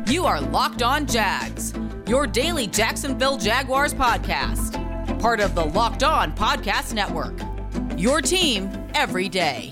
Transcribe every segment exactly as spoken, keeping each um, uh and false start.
You are Locked On Jags, your daily Jacksonville Jaguars podcast. Part of the Locked On Podcast Network, your team every day.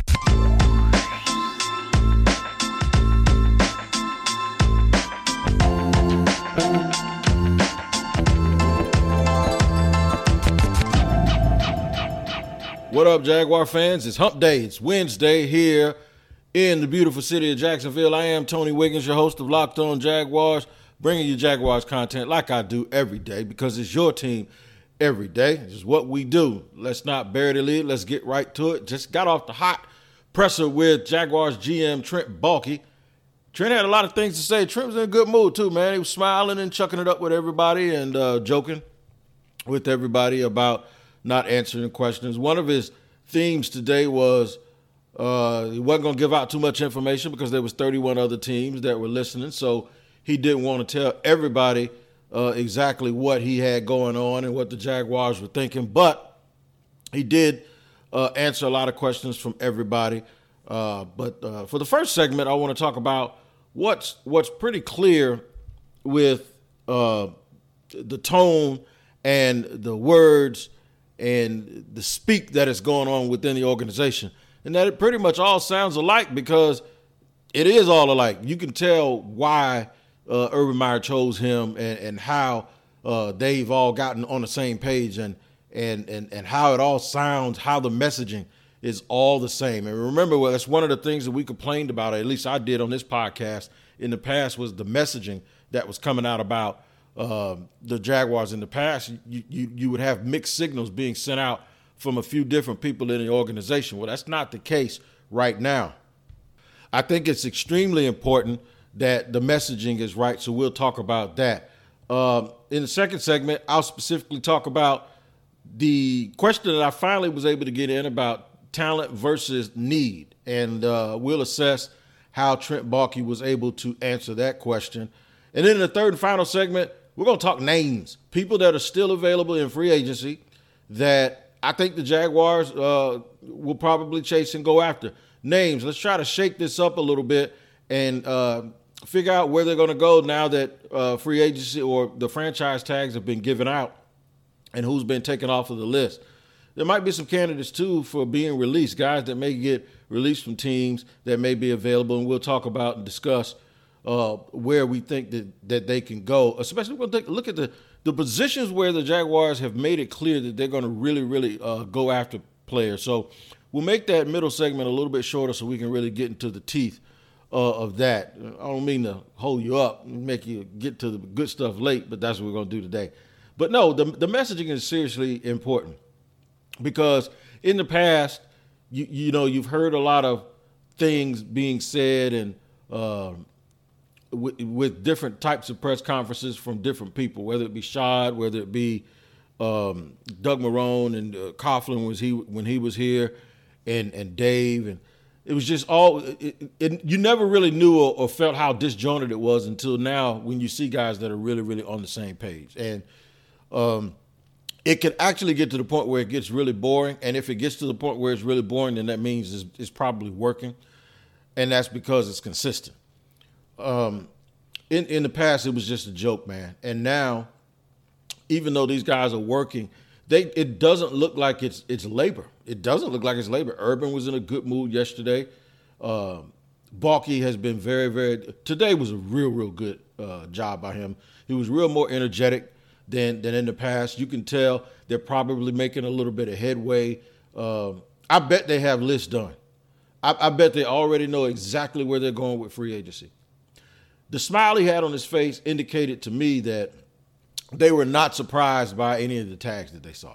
What up, Jaguar fans? It's Hump Day. It's Wednesday here in the beautiful city of Jacksonville. I am Tony Wiggins, your host of Locked On Jaguars, bringing you Jaguars content like I do every day because it's your team every day. This is what we do. Let's not bury the lead. Let's get right to it. Just got off the hot presser with Jaguars G M Trent Baalke. Trent had a lot of things to say. Trent was in a good mood too, man. He was smiling and chucking it up with everybody and uh, joking with everybody about not answering questions. One of his themes today was uh, he wasn't going to give out too much information because there was thirty-one other teams that were listening, so he didn't want to tell everybody uh, exactly what he had going on and what the Jaguars were thinking, but he did uh, answer a lot of questions from everybody. Uh, but uh, for the first segment, I want to talk about what's what's pretty clear with uh, the tone and the words and the speak that is going on within the organization. And that it pretty much all sounds alike because it is all alike. You can tell why uh, Urban Meyer chose him and, and how uh, they've all gotten on the same page and, and, and, and how it all sounds, how the messaging is all the same. And remember, well, that's one of the things that we complained about, or at least I did on this podcast in the past, was the messaging that was coming out about Uh, the Jaguars in the past. You, you you would have mixed signals being sent out from a few different people in the organization. Well, that's not the case right now. I think it's extremely important that the messaging is right, so we'll talk about that. Um, in the second segment, I'll specifically talk about the question that I finally was able to get in about talent versus need, and uh, we'll assess how Trent Baalke was able to answer that question. And then in the third and final segment, we're going to talk names, people that are still available in free agency that I think the Jaguars uh, will probably chase and go after. Names. Let's try to shake this up a little bit and uh, figure out where they're going to go now that uh, free agency or the franchise tags have been given out and who's been taken off of the list. There might be some candidates, too, for being released, guys that may get released from teams that may be available, and we'll talk about and discuss Uh, where we think that, that they can go, especially when they look at the, the positions where the Jaguars have made it clear that they're going to really, really uh, go after players. So we'll make that middle segment a little bit shorter so we can really get into the teeth uh, of that. I don't mean to hold you up and make you get to the good stuff late, but that's what we're going to do today. But no, the, the messaging is seriously important because in the past, you, you know, you've heard a lot of things being said and uh, With, with different types of press conferences from different people, whether it be Shad, whether it be um, Doug Marrone and uh, Coughlin was he when he was here, and and Dave, and it was just all. It, it, you never really knew or, or felt how disjointed it was until now, when you see guys that are really, really on the same page, and um, it can actually get to the point where it gets really boring. And if it gets to the point where it's really boring, then that means it's, it's probably working, and that's because it's consistent. Um, in, in the past, it was just a joke, man. And now, even though these guys are working, they it doesn't look like it's it's labor. It doesn't look like it's labor. Urban was in a good mood yesterday. Uh, Baalke has been very, very – today was a real, real good uh, job by him. He was real more energetic than, than in the past. You can tell they're probably making a little bit of headway. Uh, I bet they have lists done. I, I bet they already know exactly where they're going with free agency. The smile he had on his face indicated to me that they were not surprised by any of the tags that they saw,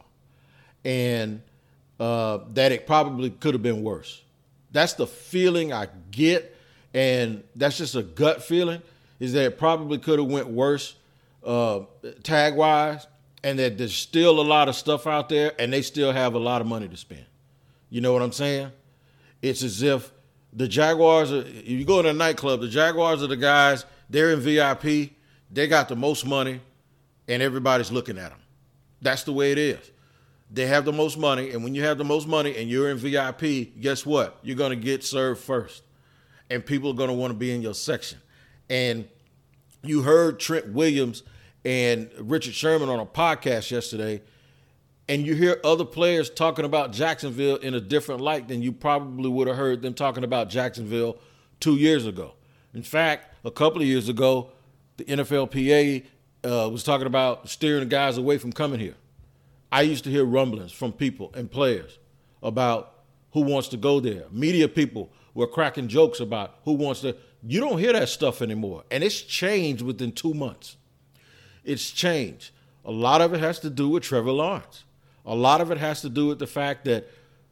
and uh, that it probably could have been worse. That's the feeling I get, and that's just a gut feeling, is that it probably could have went worse uh, tag-wise, and that there's still a lot of stuff out there, and they still have a lot of money to spend. You know what I'm saying? It's as if the Jaguars, are, if you go to a nightclub, the Jaguars are the guys, they're in V I P, they got the most money, and everybody's looking at them. That's the way it is. They have the most money, and when you have the most money and you're in V I P, guess what? You're going to get served first, and people are going to want to be in your section. And you heard Trent Williams and Richard Sherman on a podcast yesterday, and you hear other players talking about Jacksonville in a different light than you probably would have heard them talking about Jacksonville two years ago. In fact, a couple of years ago, the N F L P A uh, was talking about steering the guys away from coming here. I used to hear rumblings from people and players about who wants to go there. Media people were cracking jokes about who wants to. You don't hear that stuff anymore. And it's changed within two months. It's changed. A lot of it has to do with Trevor Lawrence. A lot of it has to do with the fact that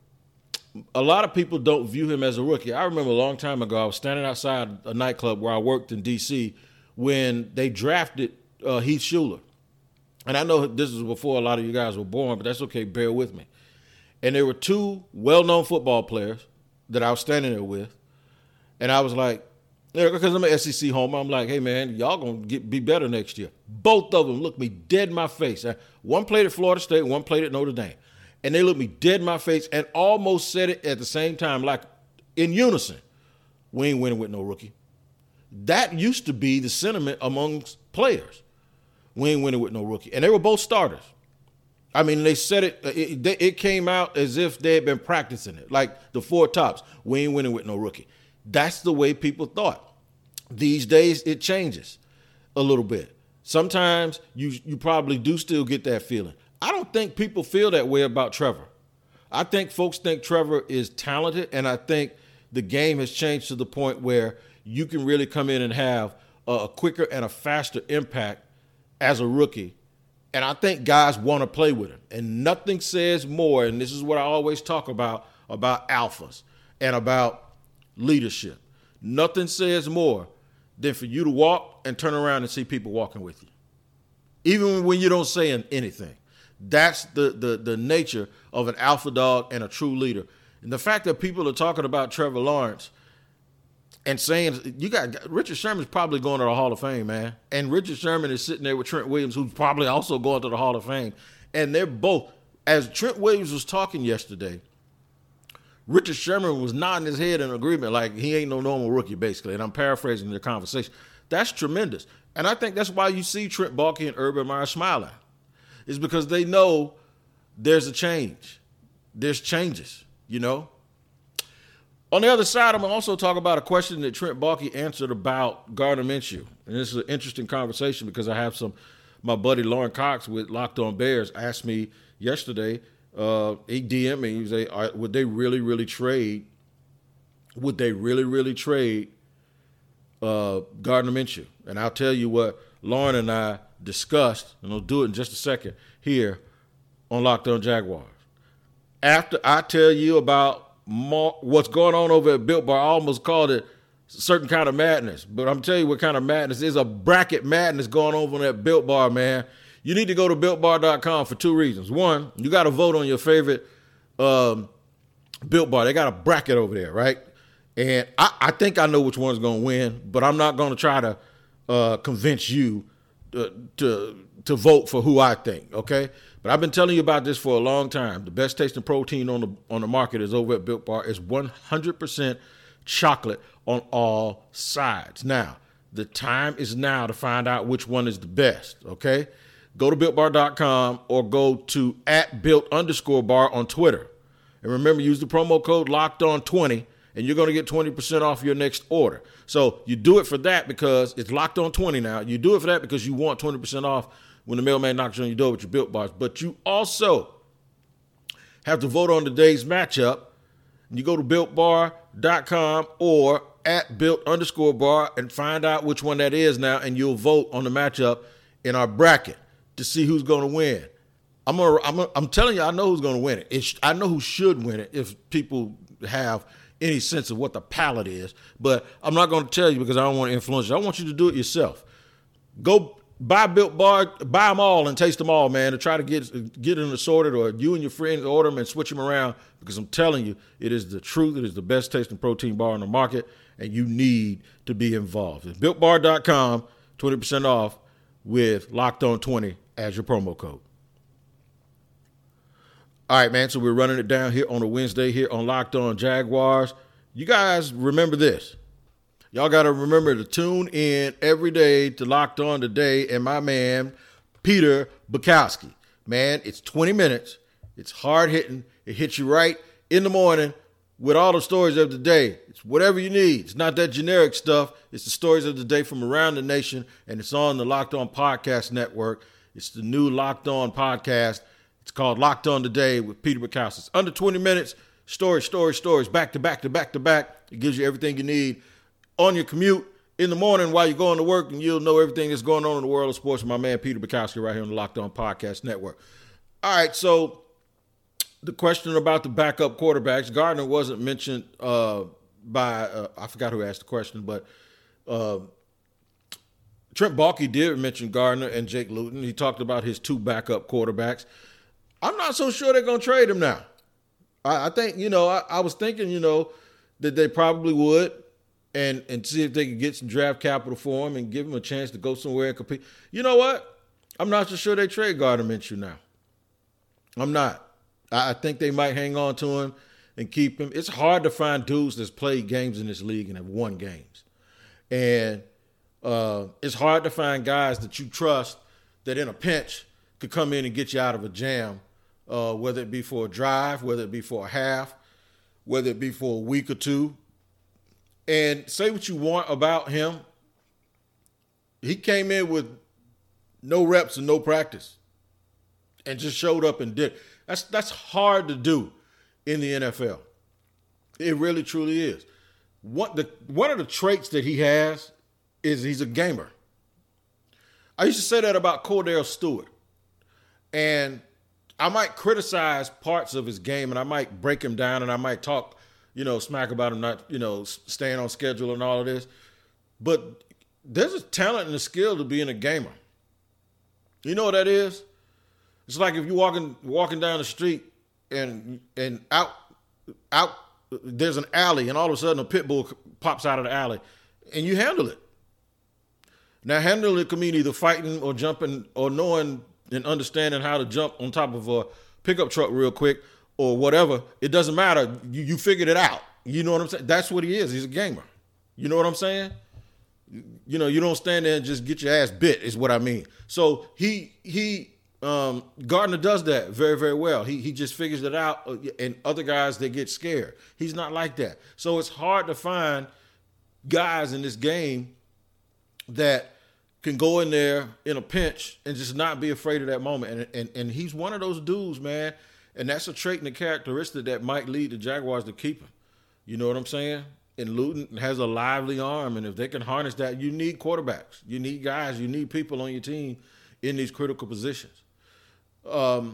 a lot of people don't view him as a rookie. I remember a long time ago, I was standing outside a nightclub where I worked in D C when they drafted uh, Heath Shuler. And I know this was before a lot of you guys were born, but that's okay. Bear with me. And there were two well-known football players that I was standing there with. And I was like, because I'm an S E C homer, I'm like, hey, man, y'all going to be better next year. Both of them looked me dead in my face. One played at Florida State, one played at Notre Dame. And they looked me dead in my face and almost said it at the same time, like in unison. We ain't winning with no rookie. That used to be the sentiment amongst players. We ain't winning with no rookie. And they were both starters. I mean, they said it, it, it came out as if they had been practicing it, like the four tops. We ain't winning with no rookie. That's the way people thought. These days, it changes a little bit. Sometimes you you probably do still get that feeling. I don't think people feel that way about Trevor. I think folks think Trevor is talented, and I think the game has changed to the point where you can really come in and have a, a quicker and a faster impact as a rookie. And I think guys want to play with him. And nothing says more, and this is what I always talk about, about alphas and about leadership. Nothing says more than for you to walk and turn around and see people walking with you. Even when you don't say anything. That's the, the, the nature of an alpha dog and a true leader. And the fact that people are talking about Trevor Lawrence and saying, you got Richard Sherman's probably going to the Hall of Fame, man. And Richard Sherman is sitting there with Trent Williams, who's probably also going to the Hall of Fame. And they're both, as Trent Williams was talking yesterday, Richard Sherman was nodding his head in agreement, like he ain't no normal rookie, basically. And I'm paraphrasing their conversation. That's tremendous. And I think that's why you see Trent Baalke and Urban Meyer smiling. It's because they know there's a change. There's changes, you know. On the other side, I'm going to also talk about a question that Trent Baalke answered about Gardner Minshew. And this is an interesting conversation because I have some, my buddy Lauren Cox with Locked On Bears asked me yesterday, uh, he D M'd me, he was like, would they really, really trade, would they really, really trade uh, Gardner Minshew? And I'll tell you what Lauren and I discussed, and I'll do it in just a second here on Locked On Jaguars. After I tell you about more, what's going on over at Built Bar, I almost called it a certain kind of madness, but I'm telling you what kind of madness. There's a bracket madness going on over at Built Bar, man. You need to go to built bar dot com for two reasons. One, you got to vote on your favorite um, Built Bar. They got a bracket over there, right? And I, I think I know which one's going to win, but I'm not going to try to uh, convince you uh, to to vote for who I think, okay? But I've been telling you about this for a long time. The best tasting protein on the on the market is over at Built Bar. It's one hundred percent chocolate on all sides. Now, the time is now to find out which one is the best, okay? Go to built bar dot com or go to at built underscore bar on Twitter. And remember, use the promo code locked on twenty, and you're going to get twenty percent off your next order. So you do it for that because it's locked on twenty now. You do it for that because you want twenty percent off when the mailman knocks on your door with your Built Bars. But you also have to vote on today's matchup. You go to built bar dot com or at built underscore bar and find out which one that is now, and you'll vote on the matchup in our bracket to see who's going to win. I'm gonna, I'm gonna, I'm telling you, I know who's going to win it. It's, I know who should win it if people have any sense of what the palate is. But I'm not going to tell you because I don't want to influence you. I want you to do it yourself. Go buy Built Bar, buy them all and taste them all, man, to try to get get them assorted, or you and your friends order them and switch them around, because I'm telling you, it is the truth. It is the best tasting protein bar on the market, and you need to be involved. It's built bar dot com, twenty percent off with Locked On twenty as your promo code. All right, man, so we're running it down here on a Wednesday here on Locked On Jaguars. You guys remember this. Y'all got to remember to tune in every day to Locked On Today and my man, Peter Bukowski. Man, it's twenty minutes. It's hard hitting. It hits you right in the morning with all the stories of the day. It's whatever you need. It's not that generic stuff. It's the stories of the day from around the nation, and it's on the Locked On Podcast Network. It's the new Locked On podcast. It's called Locked On Today with Peter Bukowski. It's under twenty minutes. Stories, stories, stories, back to back to back to back. It gives you everything you need on your commute in the morning while you're going to work, and you'll know everything that's going on in the world of sports with my man Peter Bukowski right here on the Locked On Podcast Network. All right, so the question about the backup quarterbacks, Gardner wasn't mentioned uh, by, uh, I forgot who asked the question, but uh, Trent Baalke did mention Gardner and Jake Luton. He talked about his two backup quarterbacks. I'm not so sure they're going to trade him now. I, I think, you know, I, I was thinking, you know, that they probably would and, and see if they could get some draft capital for him and give him a chance to go somewhere and compete. You know what? I'm not so sure they trade Gardner Minshew now. I'm not. I, I think they might hang on to him and keep him. It's hard to find dudes that's played games in this league and have won games. And uh, it's hard to find guys that you trust that in a pinch could come in and get you out of a jam, uh, whether it be for a drive, whether it be for a half, whether it be for a week or two. And say what you want about him, he came in with no reps and no practice and just showed up and did. That's that's hard to do in the N F L. It really, truly is. What the one of the traits that he has is he's a gamer. I used to say that about Cordell Stewart. And I might criticize parts of his game and I might break him down and I might talk, you know, smack about him not, you know, staying on schedule and all of this. But there's a talent and a skill to being a gamer. You know what that is? It's like if you're walking walking down the street and and out out there's an alley and all of a sudden a pit bull pops out of the alley and you handle it. Now handling it can mean either fighting or jumping or knowing and understanding how to jump on top of a pickup truck real quick or whatever. It doesn't matter. You, you figured it out. You know what I'm saying? That's what he is. He's a gamer. You know what I'm saying? You know, you don't stand there and just get your ass bit is what I mean. So he he um, Gardner does that very, very well. He he just figures it out, and other guys, they get scared. He's not like that. So it's hard to find guys in this game that can go in there in a pinch and just not be afraid of that moment. And, and and he's one of those dudes, man. And that's a trait and a characteristic that might lead the Jaguars to keep him. You know what I'm saying? And Luton has a lively arm. And if they can harness that, you need quarterbacks. You need guys. You need people on your team in these critical positions. Um,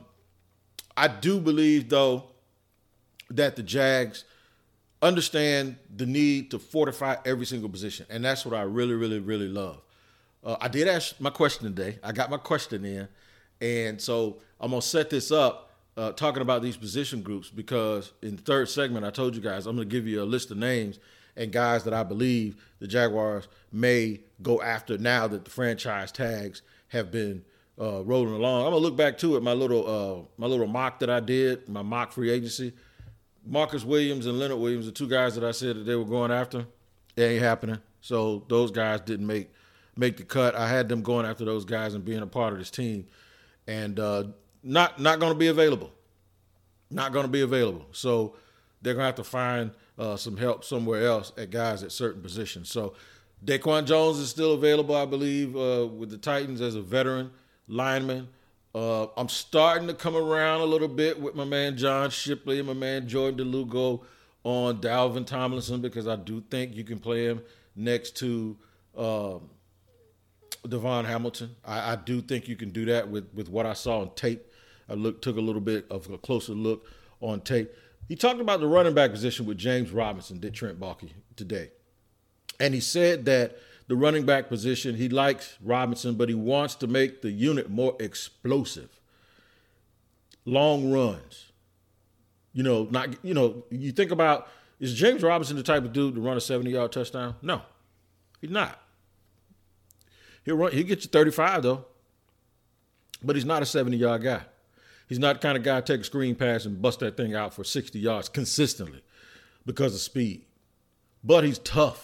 I do believe, though, that the Jags understand the need to fortify every single position. And that's what I really, really, really love. Uh, I did ask my question today. I got my question in. And so I'm going to set this up uh, talking about these position groups because in the third segment, I told you guys, I'm going to give you a list of names and guys that I believe the Jaguars may go after now that the franchise tags have been uh, rolling along. I'm going to look back to it, my little uh, my little mock that I did, my mock free agency. Marcus Williams and Leonard Williams, the two guys that I said that they were going after, it ain't happening. So those guys didn't make make the cut. I had them going after those guys and being a part of this team. And uh, not not going to be available. Not going to be available. So they're going to have to find uh, some help somewhere else at guys at certain positions. So Daquan Jones is still available, I believe, uh, with the Titans as a veteran lineman. Uh, I'm starting to come around a little bit with my man John Shipley and my man Jordan DeLugo on Dalvin Tomlinson because I do think you can play him next to um, Devon Hamilton. I, I do think you can do that with, with what I saw on tape. I look, took a little bit of a closer look on tape. He talked about the running back position with James Robinson, did Trent Baalke today. And he said that the running back position, he likes Robinson, but he wants to make the unit more explosive. Long runs. You know, not you know, you think about, is James Robinson the type of dude to run a seventy-yard touchdown? No, he's not. He'll run, he'll get you thirty-five, though. But he's not a seventy-yard guy. He's not the kind of guy to take a screen pass and bust that thing out for sixty yards consistently because of speed. But he's tough.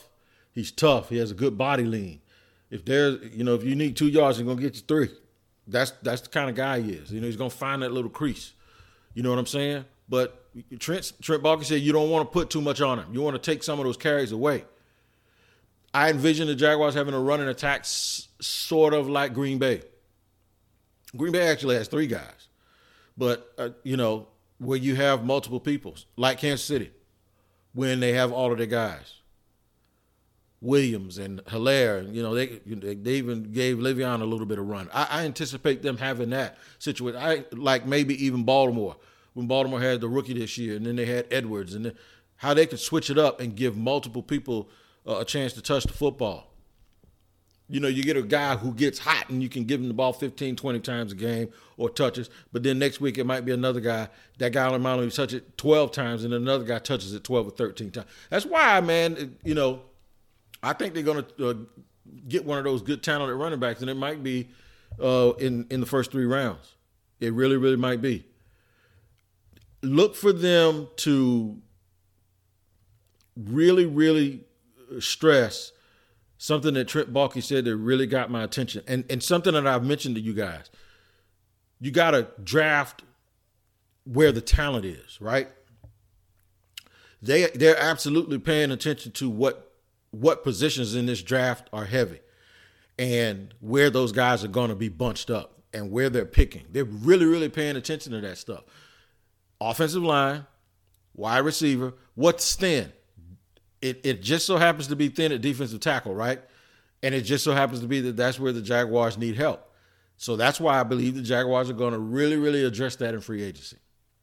He's tough. He has a good body lean. If there's, you know, if you need two yards, he's gonna get you three. That's that's the kind of guy he is. You know, he's gonna find that little crease. You know what I'm saying? But Trent Trent Baalke said you don't want to put too much on him. You want to take some of those carries away. I envision the Jaguars having a running attack s- sort of like Green Bay. Green Bay actually has three guys, but uh, you know, where you have multiple people, like Kansas City, when they have all of their guys. Williams and Hilaire, you know, they they even gave Le'Veon a little bit of run. I, I anticipate them having that situation. I like maybe even Baltimore, when Baltimore had the rookie this year, and then they had Edwards, and then how they could switch it up and give multiple people uh, a chance to touch the football. You know, you get a guy who gets hot and you can give him the ball fifteen, twenty times a game or touches, but then next week it might be another guy. That guy might only touch it twelve times, and another guy touches it twelve or thirteen times. That's why, man, it, you know, I think they're going to uh, get one of those good talented running backs, and it might be uh, in, in the first three rounds. It really, really might be. Look for them to really, really stress something that Trent Baalke said that really got my attention, and, and something that I've mentioned to you guys. You got to draft where the talent is, right? They, they're absolutely paying attention to what what positions in this draft are heavy and where those guys are going to be bunched up and where they're picking. They're really, really paying attention to that stuff. Offensive line, wide receiver, what's thin? It it just so happens to be thin at defensive tackle, right? And it just so happens to be that that's where the Jaguars need help. So that's why I believe the Jaguars are going to really, really address that in free agency.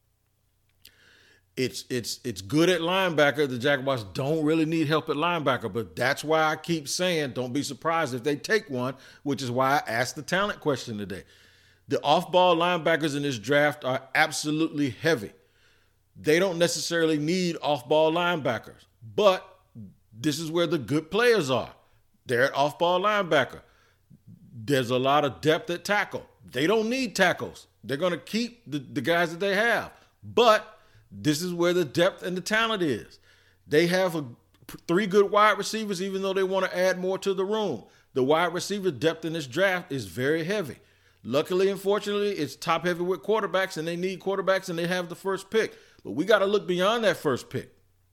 It's it's it's good at linebacker. The Jaguars don't really need help at linebacker, but that's why I keep saying don't be surprised if they take one, which is why I asked the talent question today. The off-ball linebackers in this draft are absolutely heavy. They don't necessarily need off-ball linebackers, but this is where the good players are. They're at off-ball linebacker. There's a lot of depth at tackle. They don't need tackles. They're going to keep the, the guys that they have, but this is where the depth and the talent is. They have a, three good wide receivers, even though they want to add more to the room. The wide receiver depth in this draft is very heavy. Luckily, unfortunately, it's top heavy with quarterbacks, and they need quarterbacks, and they have the first pick. But we got to look beyond that first pick.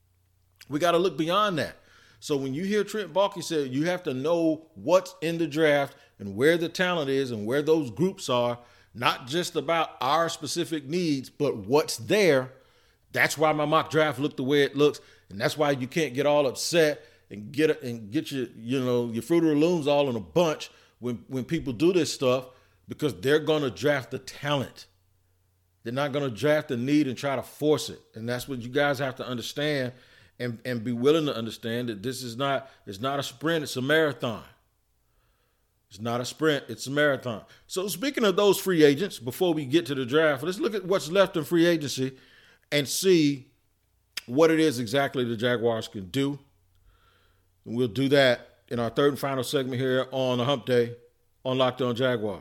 We got to look beyond that. So when you hear Trent Baalke say you have to know what's in the draft and where the talent is and where those groups are, not just about our specific needs, but what's there. That's why my mock draft looked the way it looks, and that's why you can't get all upset and get and get your you know your Fruit of the Looms all in a bunch when when people do this stuff, because they're going to draft the talent. They're not going to draft the need and try to force it, and that's what you guys have to understand and and be willing to understand that this is not it's not a sprint, it's a marathon. It's not a sprint, it's a marathon. So speaking of those free agents, before we get to the draft, let's look at what's left in free agency and see what it is exactly the Jaguars can do. And we'll do that in our third and final segment here on the Hump Day on Locked On Jaguars.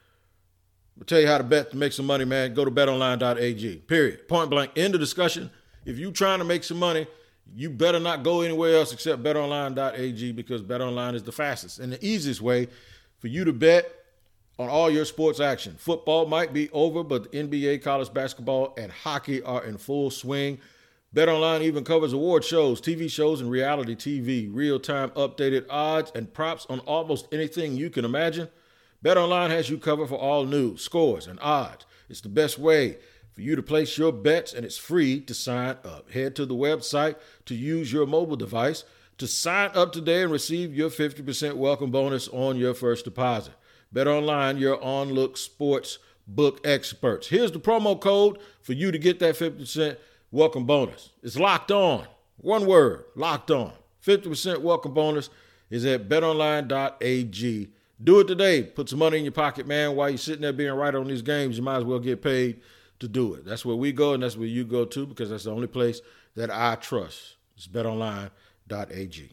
I'll tell you how to bet to make some money, man. Go to bet online dot a g. Period. Point blank. End of discussion. If you're trying to make some money, you better not go anywhere else except bet online dot a g, because BetOnline is the fastest and the easiest way for you to bet on all your sports action. Football might be over, but the N B A, college basketball, and hockey are in full swing. BetOnline even covers award shows, T V shows, and reality T V. Real-time updated odds and props on almost anything you can imagine. BetOnline has you covered for all news, scores, and odds. It's the best way for you to place your bets, and it's free to sign up. Head to the website to use your mobile device to sign up today and receive your fifty percent welcome bonus on your first deposit. BetOnline, your on-look sports book experts. Here's the promo code for you to get that fifty percent welcome bonus. It's Locked On. One word, Locked On. fifty percent welcome bonus is at bet online dot a g. Do it today. Put some money in your pocket, man. While you're sitting there being right on these games, you might as well get paid to do it. That's where we go, and that's where you go too, because that's the only place that I trust. It's bet online dot a g.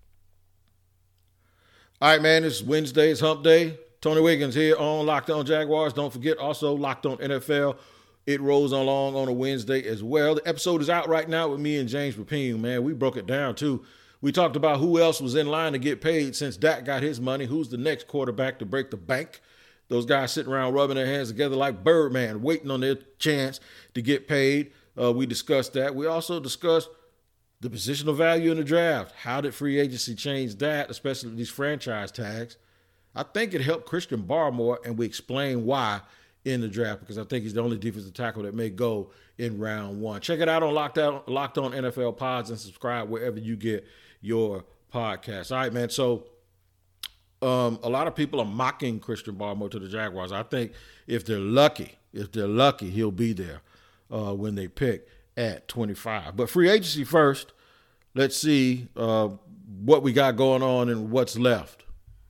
All right, man, it's Wednesday. It's Hump Day. Tony Wiggins here on Locked On Jaguars. Don't forget, also Locked On N F L. It rolls along on a Wednesday as well. The episode is out right now with me and James Rapine, man. We broke it down, too. We talked about who else was in line to get paid since Dak got his money. Who's the next quarterback to break the bank? Those guys sitting around rubbing their hands together like Birdman, waiting on their chance to get paid. Uh, we discussed that. We also discussed the positional value in the draft. How did free agency change that, especially these franchise tags? I think it helped Christian Barmore, and we explain why in the draft, because I think he's the only defensive tackle that may go in round one. Check it out on Locked On, Locked On N F L Pods and subscribe wherever you get your podcast. All right, man. So um, a lot of people are mocking Christian Barmore to the Jaguars. I think if they're lucky, if they're lucky, he'll be there uh, when they pick at twenty-five. But free agency first. Let's see uh, what we got going on and what's left.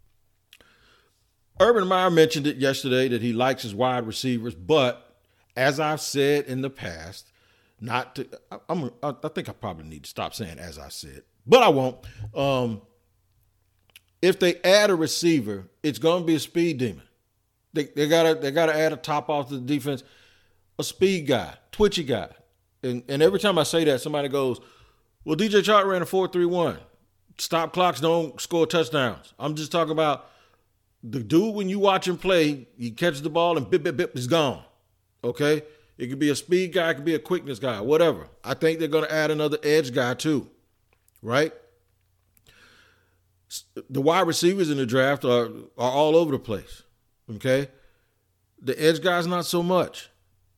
Urban Meyer mentioned it yesterday that he likes his wide receivers, but as I've said in the past, not to, I, I'm, I think I probably need to stop saying as I said, but I won't. Um, if they add a receiver, it's going to be a speed demon. They they gotta they gotta add a top off to the defense, a speed guy, twitchy guy, and and every time I say that, somebody goes, "Well, D J Chark ran a four three one. Stop clocks don't score touchdowns." I'm just talking about the dude, when you watch him play, he catches the ball and bip, bip, bip, he's gone. Okay? It could be a speed guy, it could be a quickness guy, whatever. I think they're going to add another edge guy too, right? The wide receivers in the draft are, are all over the place, okay? The edge guys, not so much.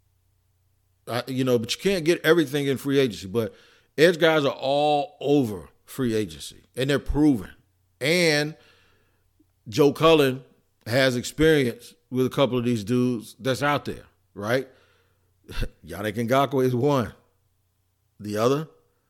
I, you know, but you can't get everything in free agency, but edge guys are all over free agency, and they're proven. And Joe Cullen has experience with a couple of these dudes that's out there, right? Yannick Ngakoue is one. The other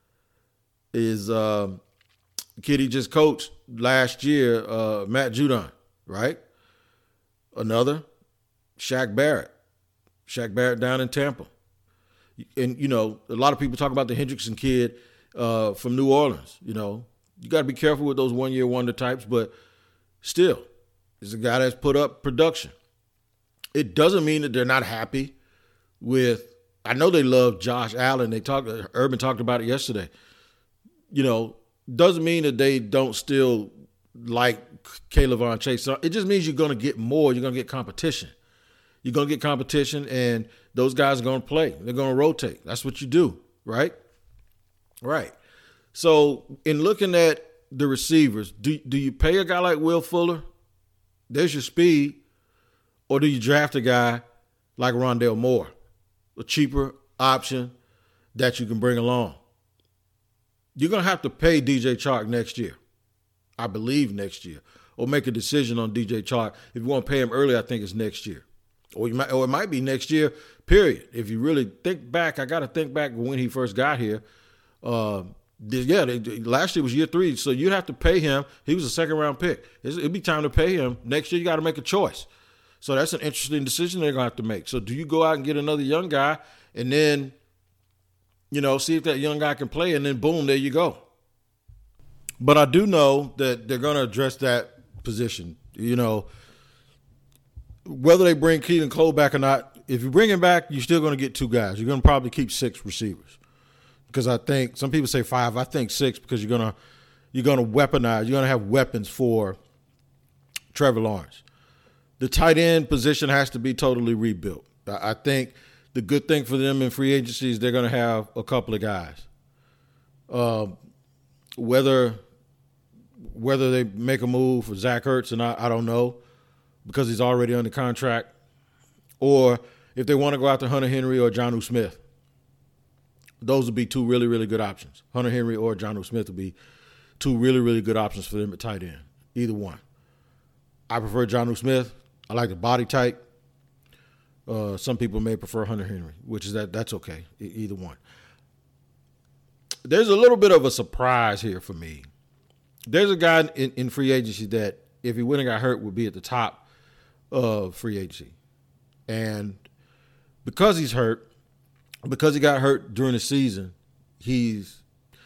is um, the kid he just coached last year, uh, Matt Judon, right? Another, Shaq Barrett. Shaq Barrett down in Tampa. And, you know, a lot of people talk about the Hendrickson kid uh, from New Orleans. You know, you got to be careful with those one-year wonder types, but still, it's a guy that's put up production. It doesn't mean that they're not happy with, I know they love Josh Allen. They talked, Urban talked about it yesterday. You know, doesn't mean that they don't still like Kayvon Chase. It just means you're going to get more. You're going to get competition. You're going to get competition, and those guys are going to play. They're going to rotate. That's what you do, right? Right. So in looking at the receivers, do, do you pay a guy like Will Fuller? There's your speed. Or do you draft a guy like Rondale Moore, a cheaper option that you can bring along? You're going to have to pay D J Chark next year, I believe next year, or make a decision on D J Chark. If you want to pay him early, I think it's next year. Or, you might, or it might be next year, period. If you really think back, I got to think back when he first got here. Uh, Yeah, they, last year was year three, so you'd have to pay him. He was a second-round pick. It's, it'd be time to pay him. Next year, you got to make a choice. So that's an interesting decision they're going to have to make. So do you go out and get another young guy and then, you know, see if that young guy can play, and then boom, there you go. But I do know that they're going to address that position. You know, whether they bring Keelan Cole back or not, if you bring him back, you're still going to get two guys. You're going to probably keep six receivers. Because I think some people say five. I think six because you're gonna you're gonna weaponize. You're gonna have weapons for Trevor Lawrence. The tight end position has to be totally rebuilt. I think the good thing for them in free agency is they're gonna have a couple of guys. Um, whether whether they make a move for Zach Ertz or not, I don't know, because he's already under contract. Or if they want to go after Hunter Henry or Jonnu Smith. Those would be two really, really good options. Hunter Henry or Jonnu Smith would be two really, really good options for them at tight end. Either one. I prefer Jonnu Smith. I like the body type. Uh, some people may prefer Hunter Henry, which is that that's okay. E- either one. There's a little bit of a surprise here for me. There's a guy in, in free agency that, if he wouldn't have got hurt, would be at the top of free agency. And because he's hurt, because he got hurt during the season, he's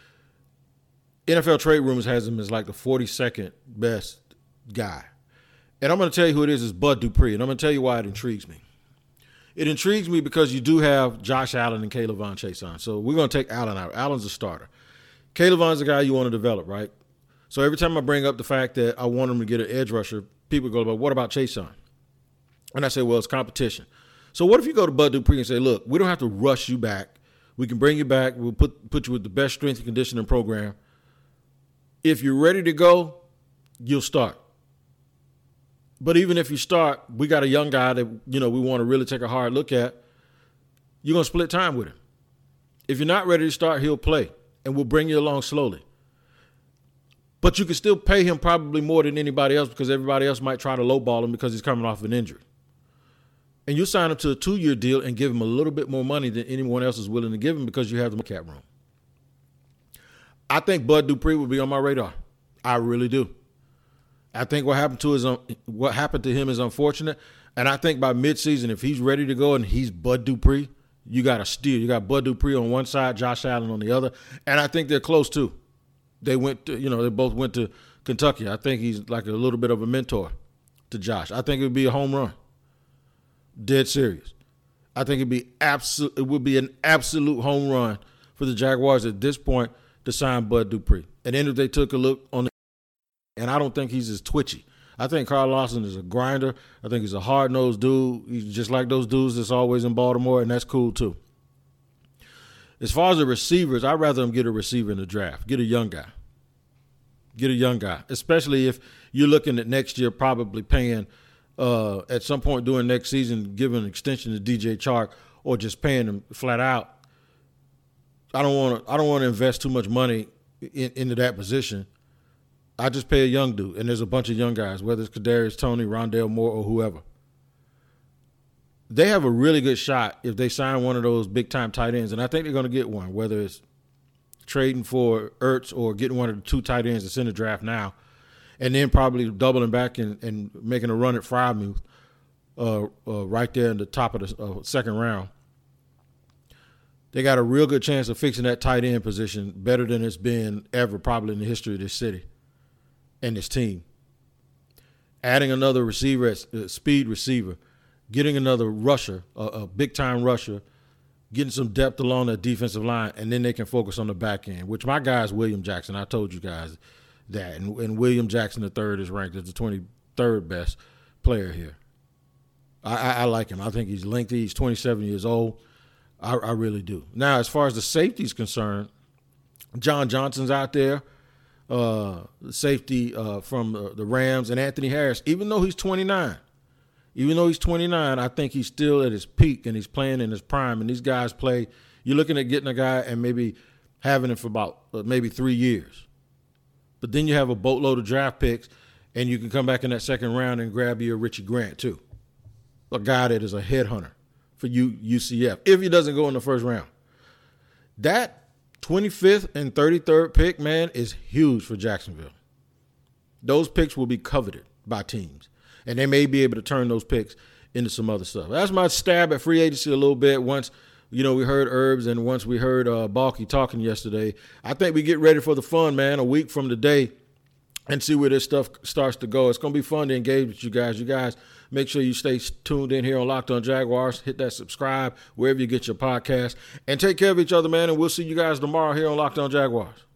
N F L Trade Rumors has him as like the forty-second best guy. And I'm going to tell you who it is. It's Bud Dupree. And I'm going to tell you why it intrigues me. It intrigues me because you do have Josh Allen and Kayvon Chase on. So we're going to take Allen out. Allen's a starter. Caleb Vaughn's the guy you want to develop, right? So every time I bring up the fact that I want him to get an edge rusher, people go, but what about Chase Young? And I say, well, it's competition. So what if you go to Bud Dupree and say, look, we don't have to rush you back. We can bring you back. We'll put put you with the best strength and conditioning program. If you're ready to go, you'll start. But even if you start, we got a young guy that, you know, we want to really take a hard look at. You're going to split time with him. If you're not ready to start, he'll play, and we'll bring you along slowly. But you can still pay him probably more than anybody else because everybody else might try to lowball him because he's coming off an injury. And you sign him to a two-year deal and give him a little bit more money than anyone else is willing to give him because you have the cap room. I think Bud Dupree will be on my radar. I really do. I think what happened to his what happened to him is unfortunate. And I think by midseason, if he's ready to go and he's Bud Dupree, you got a steal. You got Bud Dupree on one side, Josh Allen on the other. And I think they're close too. They went to, you know, they both went to Kentucky. I think he's like a little bit of a mentor to Josh. I think it would be a home run. Dead serious. I think it'd be absolute. It would be an absolute home run for the Jaguars at this point to sign Bud Dupree. And then if they took a look on the, and I don't think he's as twitchy. I think Carl Lawson is a grinder. I think he's a hard-nosed dude. He's just like those dudes that's always in Baltimore, and that's cool too. As far as the receivers, I'd rather them get a receiver in the draft. Get a young guy. Get a young guy, especially if you're looking at next year probably paying uh, at some point during next season, giving an extension to D J Chark or just paying him flat out. I don't want to. I don't want to invest too much money in, into that position. I just pay a young dude, and there's a bunch of young guys, whether it's Kadarius Toney, Rondale Moore, or whoever. They have a really good shot if they sign one of those big-time tight ends, and I think they're going to get one, whether it's trading for Ertz or getting one of the two tight ends that's in the draft now, and then probably doubling back and, and making a run at Freiermuth uh, uh, right there in the top of the uh, second round. They got a real good chance of fixing that tight end position better than it's been ever probably in the history of this city and this team. Adding another receiver, uh, speed receiver, getting another rusher, a, a big-time rusher, getting some depth along that defensive line, and then they can focus on the back end, which my guy is William Jackson. I told you guys that. And, and William Jackson the third is ranked as the twenty-third best player here. I, I, I like him. I think he's lengthy. He's twenty-seven years old. I, I really do. Now, as far as the safety is concerned, John Johnson's out there, uh, safety uh, from uh, the Rams, and Anthony Harris, even though he's twenty-nine. Even though he's twenty-nine, I think he's still at his peak and he's playing in his prime. And these guys play, you're looking at getting a guy and maybe having him for about uh, maybe three years. But then you have a boatload of draft picks and you can come back in that second round and grab you a Richie Grant too. A guy that is a headhunter for U- U C F if he doesn't go in the first round. That twenty-fifth and thirty-third pick, man, is huge for Jacksonville. Those picks will be coveted by teams. And they may be able to turn those picks into some other stuff. That's my stab at free agency a little bit. Once, you know, we heard Herbs and once we heard uh, Balky talking yesterday, I think we get ready for the fun, man, a week from today and see where this stuff starts to go. It's going to be fun to engage with you guys. You guys make sure you stay tuned in here on Locked On Jaguars. Hit that subscribe wherever you get your podcast. And take care of each other, man, and we'll see you guys tomorrow here on Locked On Jaguars.